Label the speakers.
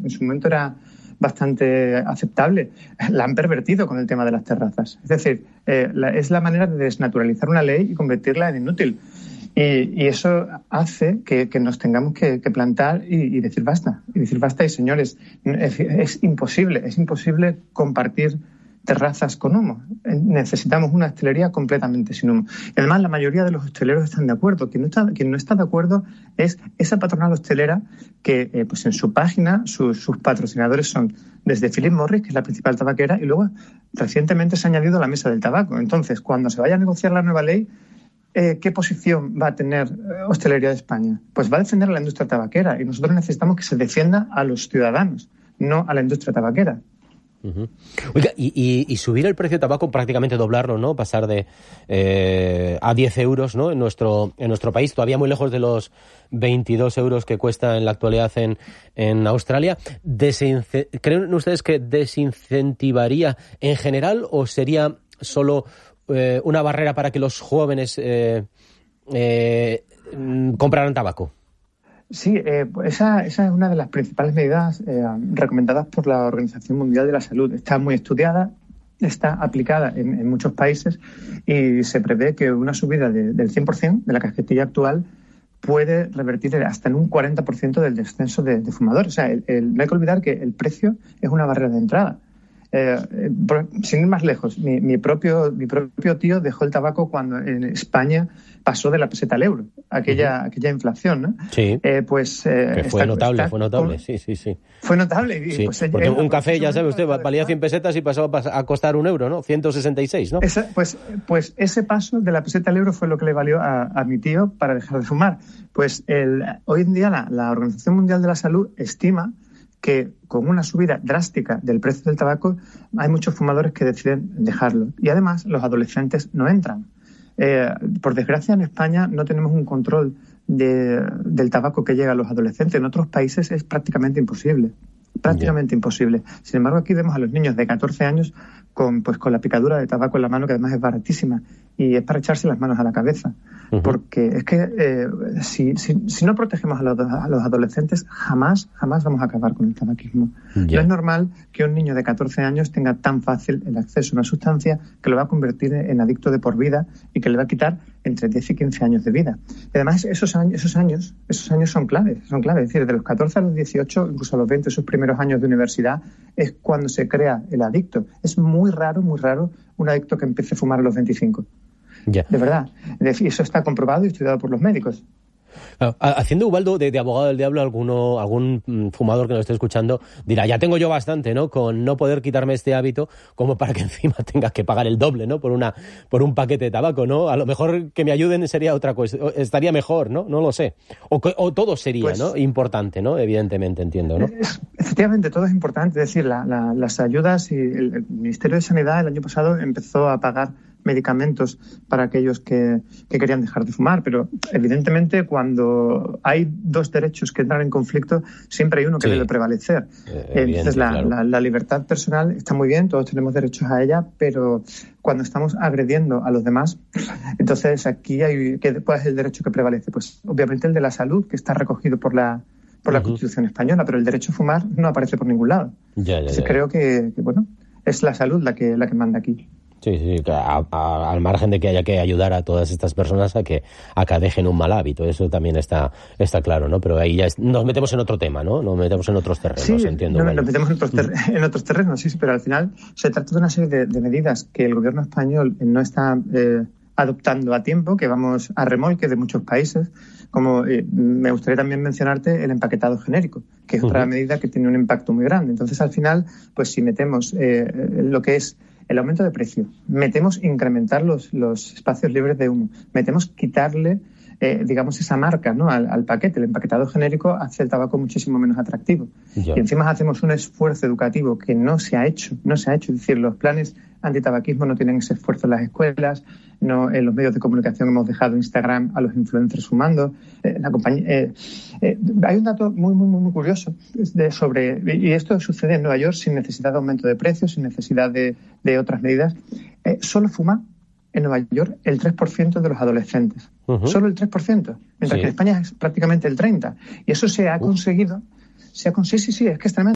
Speaker 1: en su momento era bastante aceptable, la han pervertido con el tema de las terrazas. Es decir, es la manera de desnaturalizar una ley y convertirla en inútil. Y eso hace que nos tengamos que plantar y decir basta. Y decir basta, y señores, es imposible compartir terrazas con humo. Necesitamos una hostelería completamente sin humo. Y además, la mayoría de los hosteleros están de acuerdo. Quien no está de acuerdo es esa patronal hostelera que, pues en su página, sus patrocinadores son desde Philip Morris, que es la principal tabaquera, y luego recientemente se ha añadido la Mesa del Tabaco. Entonces, cuando se vaya a negociar la nueva ley, ¿qué posición va a tener Hostelería de España? Pues va a defender a la industria tabaquera, y nosotros necesitamos que se defienda a los ciudadanos, no a la industria tabaquera.
Speaker 2: Uh-huh. Oiga, y subir el precio de tabaco, prácticamente doblarlo, ¿no? Pasar de a 10 euros, ¿no? En nuestro país, todavía muy lejos de los 22 euros que cuesta en la actualidad en Australia. ¿Creen ustedes que desincentivaría en general o sería solo una barrera para que los jóvenes compraran tabaco?
Speaker 1: Sí, esa es una de las principales medidas recomendadas por la Organización Mundial de la Salud. Está muy estudiada, está aplicada en muchos países y se prevé que una subida del 100% de la cajetilla actual puede revertir hasta en un 40% del descenso de fumadores. O sea, no hay que olvidar que el precio es una barrera de entrada. Sin ir más lejos, mi propio tío dejó el tabaco cuando en España pasó de la peseta al euro, aquella inflación, ¿no?
Speaker 2: Sí. Fue notable, sí.
Speaker 1: Fue notable. Y,
Speaker 2: sí,
Speaker 1: pues,
Speaker 2: porque un café, ya sabe usted, valía 100 pesetas y pasó a costar €1, ¿no? 166, ¿no?
Speaker 1: Pues ese paso de la peseta al euro fue lo que le valió a mi tío para dejar de fumar. Pues hoy en día la Organización Mundial de la Salud estima que con una subida drástica del precio del tabaco hay muchos fumadores que deciden dejarlo. Y además los adolescentes no entran. Por desgracia en España no tenemos un control del tabaco que llega a los adolescentes. En otros países es prácticamente imposible. Imposible. Sin embargo, aquí vemos a los niños de 14 años con la picadura de tabaco en la mano, que además es baratísima, y es para echarse las manos a la cabeza. Uh-huh. Porque es que si no protegemos a los adolescentes, jamás vamos a acabar con el tabaquismo. Yeah. No es normal que un niño de 14 años tenga tan fácil el acceso a una sustancia que lo va a convertir en adicto de por vida y que le va a quitar entre 10 y 15 años de vida. Y además, esos años son claves. Es decir, de los 14 a los 18, incluso a los 20, esos primeros años de universidad, es cuando se crea el adicto. Es muy raro un adicto que empiece a fumar a los 25.
Speaker 2: Yeah.
Speaker 1: De verdad. Y eso está comprobado y estudiado por los médicos.
Speaker 2: Haciendo, Ubaldo, de abogado del diablo, algún fumador que nos esté escuchando dirá, ya tengo yo bastante, ¿no?, con no poder quitarme este hábito como para que encima tenga que pagar el doble, ¿no?, por un paquete de tabaco, ¿no? A lo mejor que me ayuden sería otra cosa, estaría mejor, ¿no? No lo sé. O todo sería, ¿no?, importante, ¿no? Evidentemente, entiendo, ¿no?
Speaker 1: Efectivamente, todo es importante. Es decir, las ayudas, y el Ministerio de Sanidad el año pasado empezó a pagar medicamentos para aquellos que querían dejar de fumar, pero evidentemente cuando hay dos derechos que entran en conflicto, siempre hay uno que debe prevalecer. Entonces la libertad personal está muy bien, todos tenemos derechos a ella, pero cuando estamos agrediendo a los demás, entonces aquí ¿cuál es el derecho que prevalece? Pues obviamente el de la salud, que está recogido por la Constitución española, pero el derecho a fumar no aparece por ningún lado. Entonces creo que es la salud la que manda aquí.
Speaker 2: Sí, al margen de que haya que ayudar a todas estas personas a que dejen un mal hábito, eso también está claro, ¿no? Pero ahí ya nos metemos en otro tema, ¿no? Nos metemos en otros terrenos, entiendo.
Speaker 1: Nos metemos en otros terrenos, sí, pero al final se trata de una serie de medidas que el gobierno español no está adoptando a tiempo, que vamos a remolque de muchos países, como me gustaría también mencionarte el empaquetado genérico, que es otra medida que tiene un impacto muy grande. Entonces, al final, pues si metemos lo que es el aumento de precio, metemos incrementar los espacios libres de humo, metemos quitarle, esa marca, ¿no?, al paquete. El empaquetado genérico hace el tabaco muchísimo menos atractivo. Y encima hacemos un esfuerzo educativo que no se ha hecho. Es decir, los planes antitabaquismo no tienen ese esfuerzo en las escuelas, no en los medios de comunicación hemos dejado Instagram a los influencers fumando. Hay un dato muy, muy, muy curioso y esto sucede en Nueva York sin necesidad de aumento de precios, sin necesidad de otras medidas. Solo fuma en Nueva York el 3% de los adolescentes. Uh-huh. Solo el 3%. Mientras que en España es prácticamente el 30%. Y eso se ha conseguido. Sí, es que es tremendo.